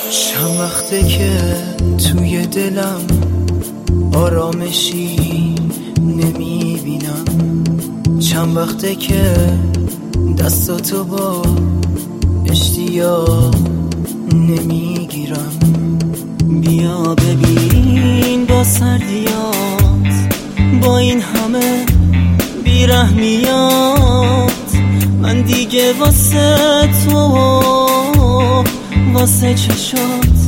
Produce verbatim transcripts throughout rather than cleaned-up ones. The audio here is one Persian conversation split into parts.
چند وقته که توی دلم آرامشی نمیبینم، چند وقته که دستاتو با اشتیاق نمیگیرم. بیا ببین با سردیات، با این همه بیرحمیات، من دیگه واسه تو واسه چشات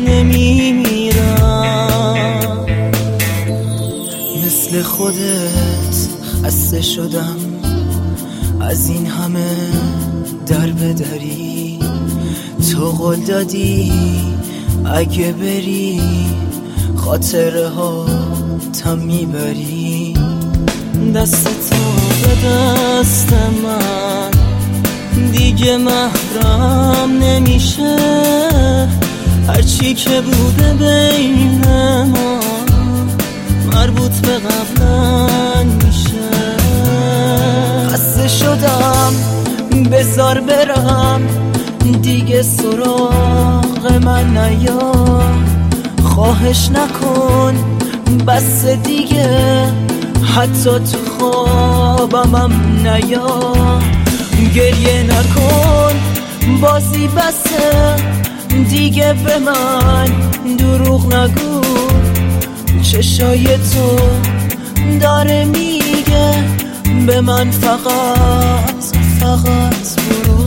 نمیمیرم. مثل خودت خسته شدم از این همه در بدری، تو قول دادی اگه بری خاطره ها تم میبری. دست تو به دست من دیگه محرم نمیشه، هرچی که بوده بین ما مربوط به قبلا میشه. خسته شدم بذار برم دیگه سراغ من نیا، خواهش نکن بس دیگه حتی تو خوابمم نیا. گریه نکن بازی بسه دیگه به من دروغ نگو، چشای تو داره میگه به من فقط فقط برو.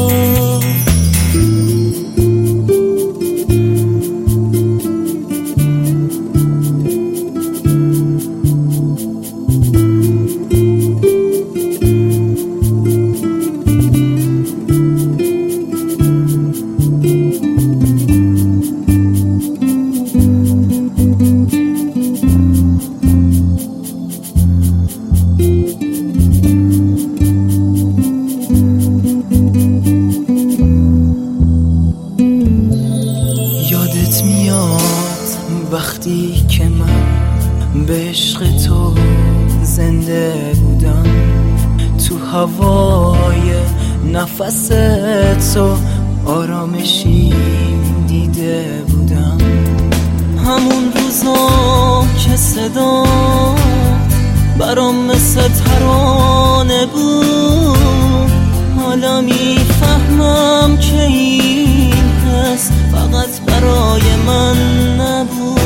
یادت میاد وقتی که من به عشق تو زنده بودم، تو هوای نفس تو آرامشی دیده بودم. همون روزا که صدا برام مثل ترانه بود، حالا میفهمم که این حس فقط برای من نبود.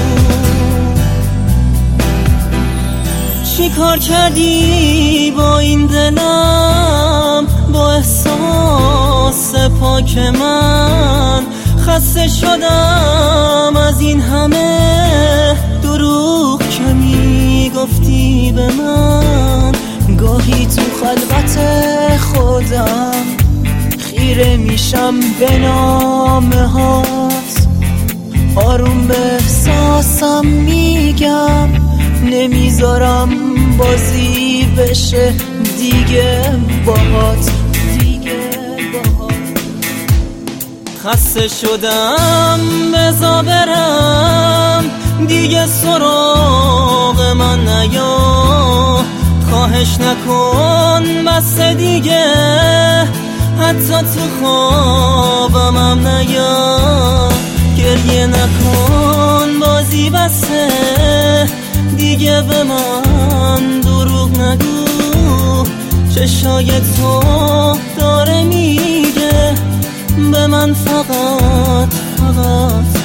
چی کار کردی با این دلم، با احساس پاک من؟ خسته شدم از این همه دروغ که میگفتی به من. گاهی تو خلوت خودم خیره میشم به نامه هات، آروم به احساسم میگم نمیذارم بازی بشه دیگه باهات دیگه باهات. خسته شدم بذار برم دیگه سراغ من نیا، خواهش نکن بس دیگه حتی تو خوابمم نیا. گریه نکن بازی بسه دیگه به من دروغ نگو، چشای تو داره میگه به من فقط فقط